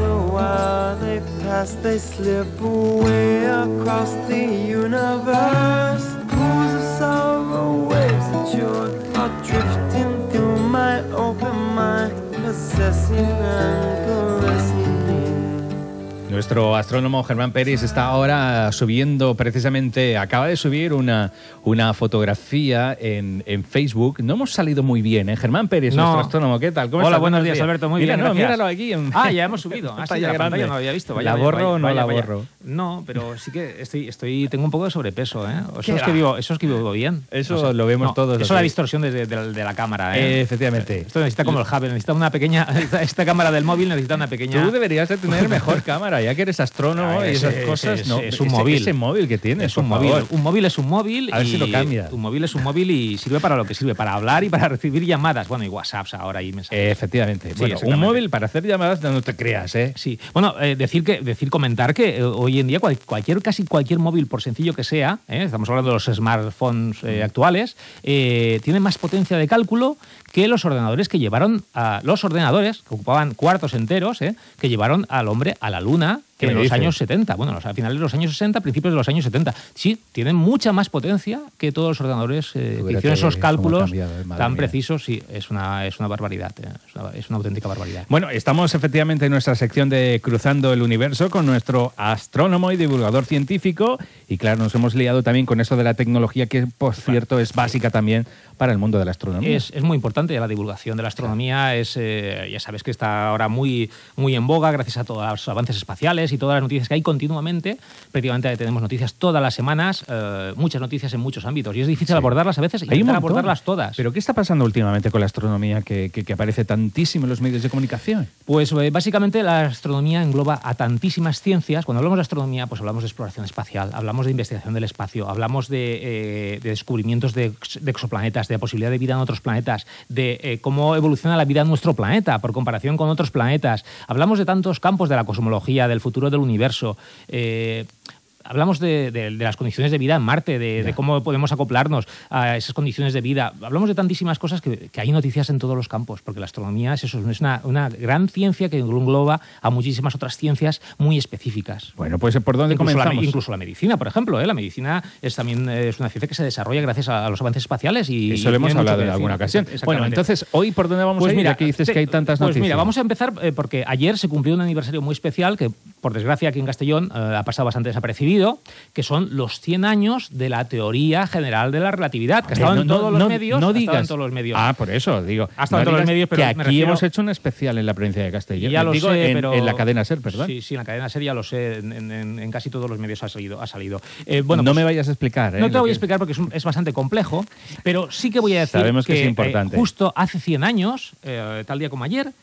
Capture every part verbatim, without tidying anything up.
the while they pass, they slip away across the universe. Pools of sorrow, waves of joy are drifting through my open mind, possessing and caressing me. Nuestro astrónomo Germán Peris está ahora subiendo, precisamente, acaba de subir una, una fotografía en, en Facebook. No hemos salido muy bien, ¿eh? Germán Peris, no. nuestro astrónomo, ¿qué tal? ¿Cómo Hola, estás? buenos días, Alberto, muy Mira, bien, no, gracias. míralo aquí. En... Ah, ya hemos subido. Ah, sí, la pantalla no lo había visto. Vaya, ¿La vaya, borro vaya, o no vaya, la vaya. borro? No, pero sí que estoy, estoy, tengo un poco de sobrepeso, ¿eh? Eso es que vivo, eso es que vivo bien. Eso o sea, lo vemos no, todos. Eso es la distorsión de, de, de la cámara, ¿eh? eh efectivamente. Esto necesita como el Hubble, necesita una pequeña... Esta cámara del móvil necesita una pequeña... Tú deberías de tener mejor cámara, ya que eres astrónomo Ay, y esas ese, cosas. ese, no, es un ese, móvil. Ese móvil que tienes, es un por móvil. favor. Un móvil es un móvil. A ver y si lo cambia. Un móvil es un móvil y sirve para lo que sirve, para hablar y para recibir llamadas. Bueno, y WhatsApps ahora y mensajes. Eh, efectivamente. Sí, bueno, un móvil para hacer llamadas, no te creas, ¿eh? Sí. Bueno, eh, decir que decir comentar que eh, hoy en día cual, cualquier casi cualquier móvil, por sencillo que sea, ¿eh? Estamos hablando de los smartphones eh, actuales, eh, tiene más potencia de cálculo que los ordenadores que llevaron a los ordenadores que ocupaban cuartos enteros, ¿eh? Que llevaron al hombre a la luna en los dices? años setenta. Bueno, a finales de los años sesenta, principios de los años setenta. Sí, tienen mucha más potencia que todos los ordenadores eh, que hicieron esos cálculos cambiado, tan mía. precisos. Sí, es una, es una barbaridad. Eh, es, una, es una auténtica barbaridad. Bueno, estamos efectivamente en nuestra sección de Cruzando el Universo con nuestro astrónomo y divulgador científico. Y claro, nos hemos liado también con esto de la tecnología, que por cierto es básica también para el mundo de la astronomía. Es, es muy importante la divulgación de la astronomía. Es, eh, ya sabes que está ahora muy, muy en boga gracias a todos los avances espaciales y todas las noticias que hay continuamente. Prácticamente tenemos noticias todas las semanas, eh, muchas noticias en muchos ámbitos. Y es difícil sí. abordarlas a veces y hay intentar abordarlas todas. ¿Pero qué está pasando últimamente con la astronomía que, que, que aparece tantísimo en los medios de comunicación? Pues eh, básicamente la astronomía engloba a tantísimas ciencias. Cuando hablamos de astronomía, pues hablamos de exploración espacial, hablamos de investigación del espacio, hablamos de, eh, de descubrimientos de, de exoplanetas, de la posibilidad de vida en otros planetas, de eh, cómo evoluciona la vida en nuestro planeta por comparación con otros planetas. Hablamos de tantos campos de la cosmología, del futuro del universo. Eh, Hablamos de, de, de las condiciones de vida en Marte, de, de cómo podemos acoplarnos a esas condiciones de vida. Hablamos de tantísimas cosas que, que hay noticias en todos los campos, porque la astronomía es eso, es una, una gran ciencia que engloba a muchísimas otras ciencias muy específicas. Bueno, pues ¿por dónde incluso comenzamos? La, incluso la medicina, por ejemplo. ¿eh? La medicina es también es una ciencia que se desarrolla gracias a, a los avances espaciales. Y, Eso lo hemos hablado en decir. alguna ocasión. Bueno, entonces, ¿hoy por dónde vamos pues a ir? Mira, ya que dices te, que hay tantas pues noticias. Pues mira, vamos a empezar eh, porque ayer se cumplió un aniversario muy especial que, por desgracia, aquí en Castellón eh, ha pasado bastante desapercibido, que son los cien años de la teoría general de la relatividad, que ha estado no, en todos no, los no, medios. No ha digas. estado en todos los medios. Ah, por eso, digo. Ha estado no en todos los medios, pero que me aquí refiero, hemos hecho un especial en la provincia de Castellón. Ya lo digo, sé, en, pero... en la cadena SER, perdón. Sí, sí, en la cadena SER ya lo sé, en, en, en casi todos los medios ha salido. Ha salido. Eh, bueno, no pues, me vayas a explicar. ¿eh? No te voy que... a explicar porque es, un, es bastante complejo, pero sí que voy a decir Sabemos que, que es importante. Eh, justo hace cien años, eh, tal día como ayer,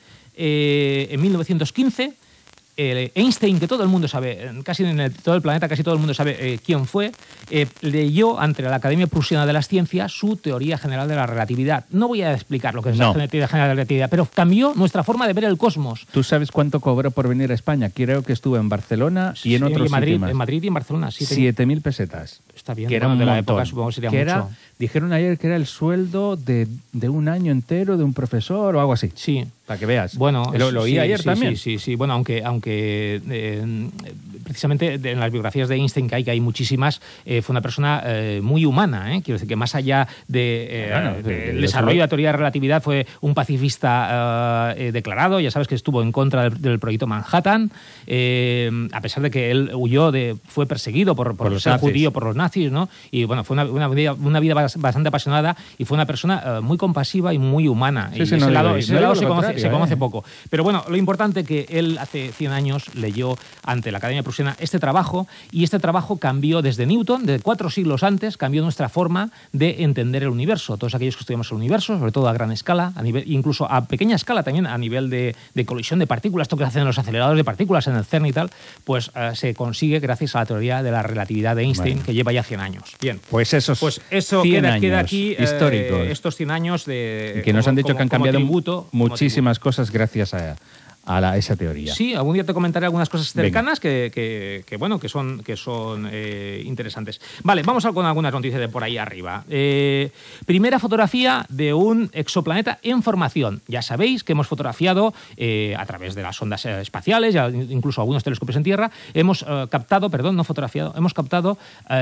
eh, en mil novecientos quince, Eh, Einstein, que todo el mundo sabe, casi en el, todo el planeta, casi todo el mundo sabe eh, quién fue, eh, leyó ante la Academia Prusiana de las Ciencias su teoría general de la relatividad. No voy a explicar lo que es no. la teoría general de la relatividad, pero cambió nuestra forma de ver el cosmos. ¿Tú sabes cuánto cobró por venir a España? Creo que estuvo en Barcelona y en sí, otros en Madrid, sitios más. En Madrid y en Barcelona. Siete mil pesetas. Está bien. Que era bueno, un de la montón. época supongo que sería que mucho. Era, dijeron ayer que era el sueldo de, de un año entero de un profesor o algo así. Sí. Para que veas. Bueno, lo, lo oí sí, ayer sí, también. Sí, sí, sí. Bueno, aunque, aunque eh, precisamente en las biografías de Einstein, que hay, que hay muchísimas, eh, fue una persona eh, muy humana. ¿eh? Quiero decir que más allá del de, bueno, eh, de, de, de desarrollo de lo... la teoría de relatividad, fue un pacifista eh, declarado. Ya sabes que estuvo en contra del, del proyecto Manhattan, eh, a pesar de que él huyó, de, fue perseguido por, por, por ser nazis. judío por los nazis, ¿no? Y bueno, fue una, una, vida, una vida bastante apasionada y fue una persona eh, muy compasiva y muy humana. Sí, y sí, ese no, lado, no, ese no lado se, contrario, conoce, se eh. conoce poco. Pero bueno, lo importante es que él hace cien años leyó ante la Academia Prusiana este trabajo y este trabajo cambió desde Newton, de cuatro siglos antes, cambió nuestra forma de entender el universo. Todos aquellos que estudiamos el universo, sobre todo a gran escala, a nivel, incluso a pequeña escala también, a nivel de, de colisión de partículas, esto que hacen los aceleradores de partículas en el CERN y tal, pues uh, se consigue gracias a la teoría de la relatividad de Einstein, bueno. que lleva ya cien años. Bien, pues esos pues eso cien queda, años queda aquí, históricos. Eh, estos cien años de... Y que nos como, han dicho como, que han cambiado tributo, muchísimas cosas gracias a, a la, esa teoría. Sí, algún día te comentaré algunas cosas cercanas que, que, que, bueno, que son, que son eh, interesantes. Vale, vamos a con algunas noticias de por ahí arriba. Eh, primera fotografía de un exoplaneta en formación. Ya sabéis que hemos fotografiado eh, a través de las ondas eh, espaciales, ya incluso algunos telescopios en tierra, hemos eh, captado, perdón, no fotografiado, hemos captado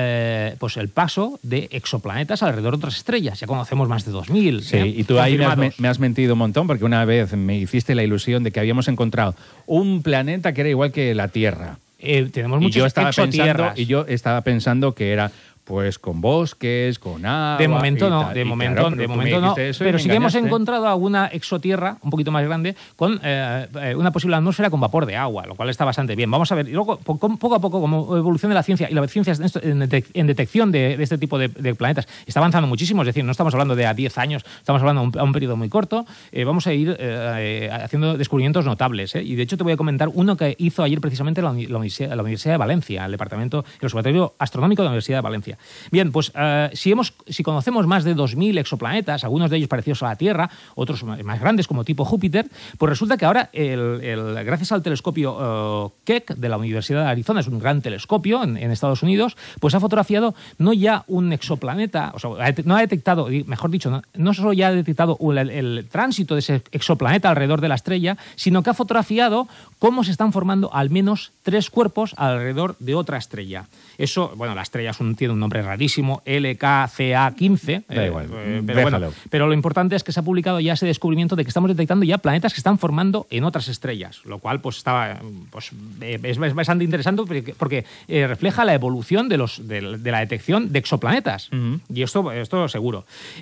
eh, pues el paso de exoplanetas alrededor de otras estrellas. Ya conocemos más de dos mil. Sí, ¿eh? y tú ahí me has, Confirmados. me has mentido un montón porque una vez me hiciste la ilusión de que habíamos encontrado un planeta que era igual que la Tierra. Eh, tenemos Y muchos yo estaba pensando, exotierras. y yo estaba pensando que era pues con bosques, con agua. De momento y no, tal. de Y momento, claro, pero de tú me momento no. dijiste eso y Pero me sí que hemos engañaste. encontrado alguna exotierra un poquito más grande con eh, eh, una posible atmósfera con vapor de agua, lo cual está bastante bien. Vamos a ver, y luego poco, poco a poco, como evolución de la ciencia y la ciencia en, esto- en detec- en detección de, de este tipo de, de planetas está avanzando muchísimo, es decir, no estamos hablando de a diez años, estamos hablando a un, a un periodo muy corto. Eh, vamos a ir eh, eh, haciendo descubrimientos notables. ¿eh? Y de hecho te voy a comentar uno que hizo ayer precisamente la, uni- la, Universidad, la Universidad de Valencia, el Departamento, el Observatorio Astronómico de la Universidad de Valencia. Bien, pues eh, si, hemos, si conocemos más de dos mil exoplanetas, algunos de ellos parecidos a la Tierra, otros más más grandes como tipo Júpiter, pues resulta que ahora, el, el, gracias al telescopio uh, Keck de la Universidad de Arizona, es un gran telescopio en, en Estados Unidos, pues ha fotografiado no ya un exoplaneta, o sea, ha det- no ha detectado, mejor dicho, no, no solo ya ha detectado el, el tránsito de ese exoplaneta alrededor de la estrella, sino que ha fotografiado cómo se están formando al menos tres cuerpos alrededor de otra estrella. Eso, bueno, la estrella es un, tiene un nombre rarísimo, L K C A quince. Da igual, eh, pero, bueno, déjalo. pero lo importante es que se ha publicado ya ese descubrimiento de que estamos detectando ya planetas que están formando en otras estrellas, lo cual pues estaba pues, eh, es, es bastante interesante porque, porque eh, refleja la evolución de, los, de, de la detección de exoplanetas. Uh-huh. Y esto, esto seguro.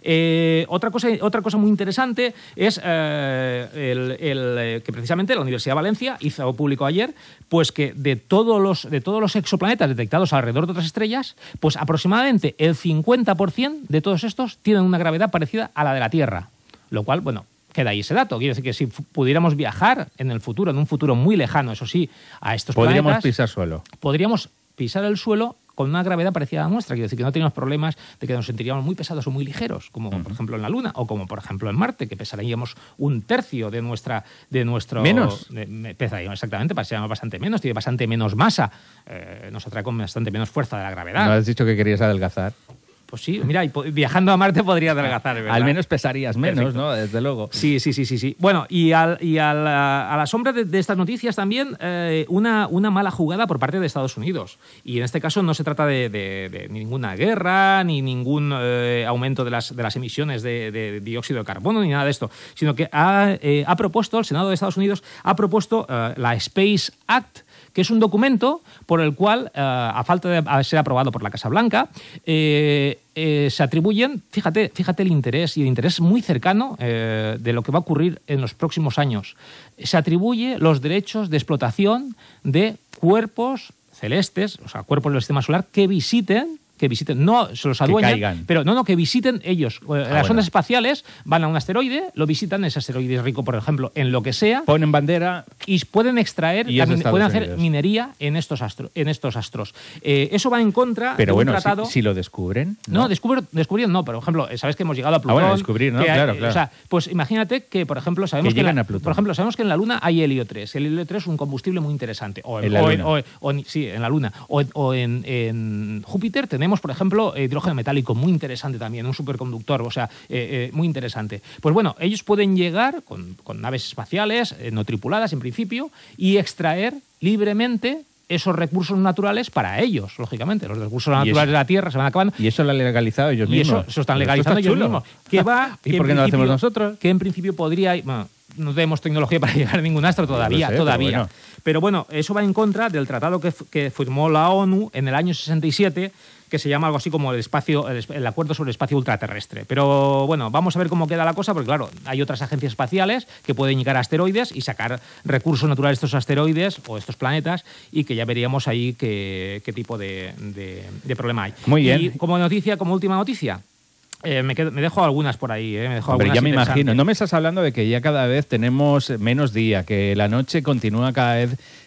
Eh, otra, cosa, otra cosa muy interesante es eh, el, el, eh, que precisamente la Universidad de Valencia hizo público ayer pues que de todos los, de todos los exoplanetas detectados alrededor de otras estrellas, pues aproximadamente el cincuenta por ciento de todos estos tienen una gravedad parecida a la de la Tierra. Lo cual, bueno, queda ahí ese dato. Quiero decir que si pudiéramos viajar en el futuro, en un futuro muy lejano, eso sí, a estos Podríamos planetas, pisar suelo. podríamos pisar el suelo con una gravedad parecida a la nuestra. Quiero decir que no tenemos problemas de que nos sentiríamos muy pesados o muy ligeros, como uh-huh. por ejemplo en la Luna o como por ejemplo en Marte, que pesaríamos un tercio de nuestra de nuestro menos de, pesaríamos exactamente, pesaríamos bastante menos, tiene bastante menos masa, eh, nos atrae con bastante menos fuerza de la gravedad. ¿No has dicho que querías adelgazar? Pues sí, mira, y viajando a Marte podría adelgazar, ¿verdad? Al menos pesarías menos, Perfecto. ¿no? Desde luego. Sí, sí, sí, sí, sí. Bueno, y, al, y a, la, a la sombra de, de estas noticias también eh, una, una mala jugada por parte de Estados Unidos. Y en este caso no se trata de, de, de ninguna guerra, ni ningún eh, aumento de las, de las emisiones de, de dióxido de carbono, ni nada de esto, sino que ha, eh, ha propuesto, el Senado de Estados Unidos ha propuesto eh, la Space Act, que es un documento por el cual, eh, a falta de ser aprobado por la Casa Blanca, eh, eh, se atribuyen, fíjate, fíjate el interés, y el interés muy cercano eh, de lo que va a ocurrir en los próximos años. Se atribuye los derechos de explotación de cuerpos celestes, o sea, cuerpos del sistema solar, que visiten que visiten, no se los adueñan, que caigan. pero no, no, que visiten ellos. Ah, Las bueno. ondas espaciales van a un asteroide, lo visitan, ese asteroide es rico, por ejemplo, en lo que sea, Ponen bandera. y pueden extraer, Y es de también pueden Estados hacer Unidos. minería en estos, astro, en estos astros. Eh, eso va en contra Pero de un bueno, tratado... si, si lo descubren. No, descubrir, descubrir no, pero por ejemplo, sabes que hemos llegado a Plutón. bueno, descubrir, ¿no? que hay- Claro, claro. O sea, pues imagínate que, por ejemplo, sabemos Que que, en llegan la, a Plutón. por ejemplo, sabemos que en la Luna hay helio tres. El helio tres es un combustible muy interesante. O En la o Luna. o- o en- sí, en la Luna. O, o en, en Júpiter tenemos, por ejemplo, hidrógeno metálico muy interesante también, un superconductor, o sea, eh, eh, muy interesante. Pues bueno, ellos pueden llegar con, con naves espaciales eh, no tripuladas en principio y extraer libremente esos recursos naturales para ellos, lógicamente. Los recursos Y naturales eso- de la Tierra se van acabando. Y eso lo han legalizado ellos Y mismos. eso se están Pero esto legalizando está ellos chulo. mismos. Que va, ¿Y que por en qué no lo hacemos principio- nosotros? Que en principio podría... Bueno, no tenemos tecnología para llegar a ningún astro todavía, Lo sé, pero todavía. bueno. Pero bueno, eso va en contra del tratado que, f- que firmó la ONU en el año sesenta y siete, que se llama algo así como el espacio, el, es- el Acuerdo sobre el Espacio Ultraterrestre. Pero bueno, vamos a ver cómo queda la cosa, porque claro, hay otras agencias espaciales que pueden llegar a asteroides y sacar recursos naturales de estos asteroides o estos planetas, y que ya veríamos ahí qué, qué tipo de, de- de problema hay. Muy bien. Y como noticia, como última noticia, eh, me, quedo- me dejo algunas por ahí. Eh, me dejo Hombre, algunas ya me interesantes. imagino. No me estás hablando de que ya cada vez tenemos menos día, que la noche continúa cada vez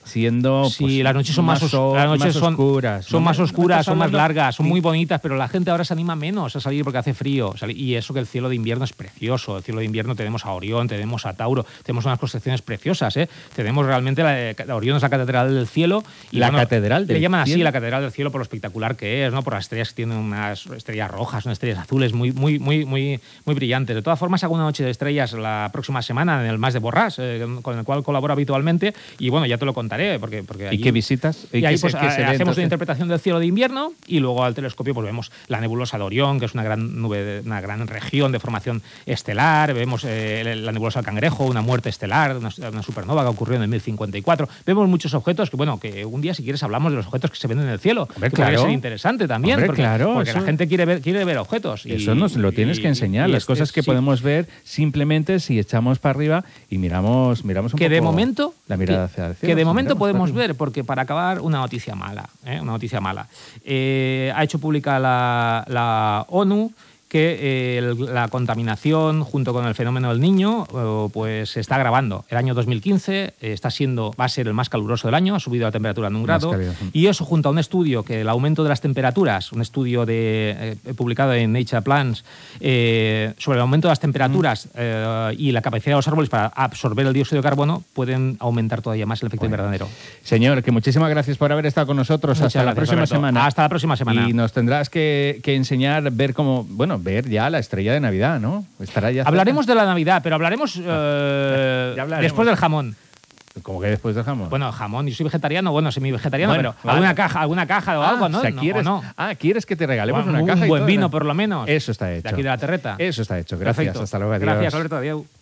siendo Sí, pues, las noches son más, os- o- las noches más son, oscuras. son ¿no? más ¿Me- me oscuras, estás son más hablando? largas, son Sí. muy bonitas, pero la gente ahora se anima menos a salir porque hace frío. Sali- Y eso que el cielo de invierno es precioso. El cielo de invierno tenemos a Orión, tenemos a Tauro, tenemos unas constelaciones preciosas. ¿eh? Tenemos realmente, la, la Orión es la catedral del cielo. Y La catedral Le del llaman así cielo. la catedral del cielo por lo espectacular que es, ¿no? Por las estrellas que tienen unas estrellas rojas, unas estrellas azules muy, muy, muy, muy, muy brillantes. De todas formas, hago una noche de estrellas la próxima semana en el Mas de Borràs, eh, con el cual colaboro habitualmente. Y bueno, ya te lo contaré. Porque, porque ¿Y allí- qué visitas? y qué ahí se- pues, qué se ve hacemos entonces? una interpretación del cielo de invierno y luego al telescopio pues vemos la nebulosa de Orión, que es una gran nube, de- una gran región de formación estelar. Vemos eh, la nebulosa del Cangrejo, una muerte estelar, una, una supernova que ocurrió en el mil cincuenta y cuatro. Vemos muchos objetos que, bueno, que un día si quieres hablamos de los objetos que se ven en el cielo. Hombre, que podría claro. ser interesante también, Hombre, porque, claro, porque eso- la gente quiere ver, quiere ver objetos. y- Eso nos lo tienes y- que enseñar, y las este- cosas que sí. podemos ver simplemente si echamos para arriba y miramos, miramos un que poco de momento la mirada que, hacia el cielo. que de si momento miramos para podemos arriba. ver, porque para acabar una noticia mala, ¿eh? una noticia mala. Eh, ha hecho pública la, la ONU que eh, el- la contaminación junto con el fenómeno del Niño eh, pues se está agravando. El año dos mil quince eh, está siendo, va a ser el más caluroso del año, ha subido la temperatura en un Más grado, cálido. y eso junto a un estudio que el aumento de las temperaturas, un estudio de, eh, publicado en Nature Plants eh, sobre el aumento de las temperaturas eh, y la capacidad de los árboles para absorber el dióxido de carbono pueden aumentar todavía más el efecto invernadero. Señor, que muchísimas gracias por haber estado con nosotros. Muchas Hasta la gracias, próxima Alberto. semana. Hasta la próxima semana. Y nos tendrás que, que enseñar, ver cómo, bueno, ver ya la estrella de Navidad, ¿no? Estará ya cerca. Hablaremos de la Navidad, pero hablaremos, eh, ya hablaremos. después del jamón. Como que después dejamos. Bueno, jamón, yo soy vegetariano, bueno, semi-vegetariano, Bueno, pero vale. alguna caja, alguna caja o Ah, algo, ¿no? o sea, No, ¿quieres, ¿o no? ah, ¿quieres que te regalemos Un una caja? y buen todo? vino, por lo menos. Eso está hecho. De aquí de la terreta. Eso está hecho. Gracias. Perfecto. Hasta luego. Adiós. Gracias, Alberto. Adiós.